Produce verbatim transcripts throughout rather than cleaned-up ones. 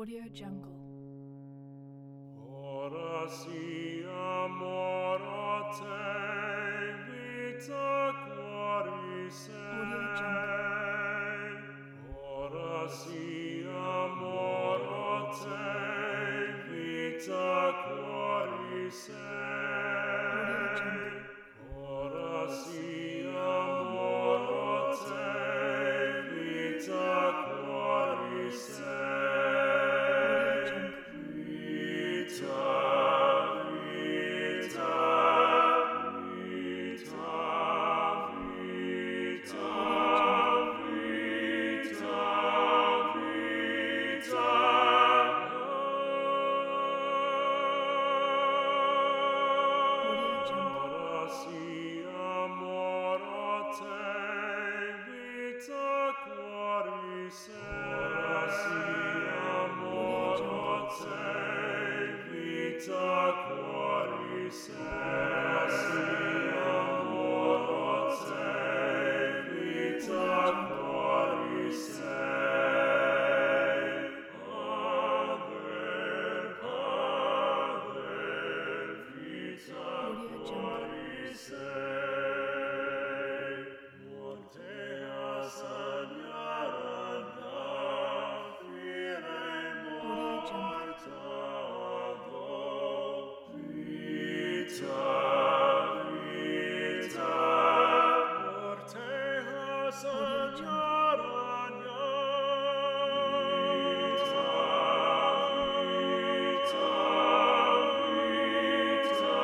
Audio Jungle. Ora sia morte vita quoris Audio Jungle. Ora sia morte vita quoris Audio Jungle. Ora sia morte vita quoris Audio Jungle. Vita, vita, vita, vita, vita, vita. Audio Jungle. Ora sia morte vita quoris Ora sia morte vita quoris Ora sia morte vita quoris Aver, aver, vita Audio Jungle. quoris Morte asagnarana fire Audio Jungle. morta Vita, vita, morte asagnarana Vita, vita, vita,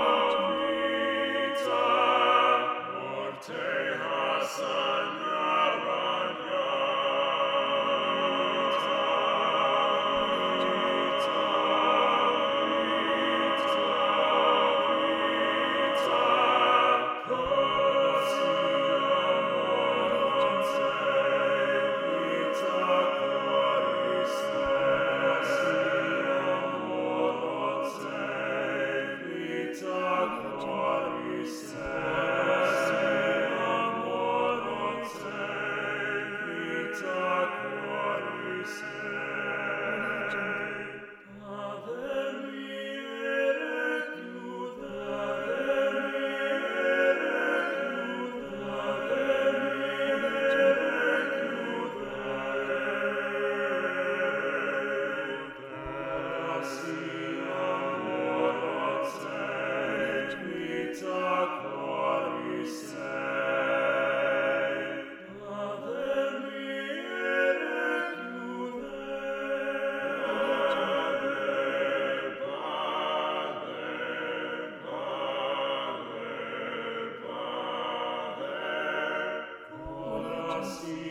vita, morte see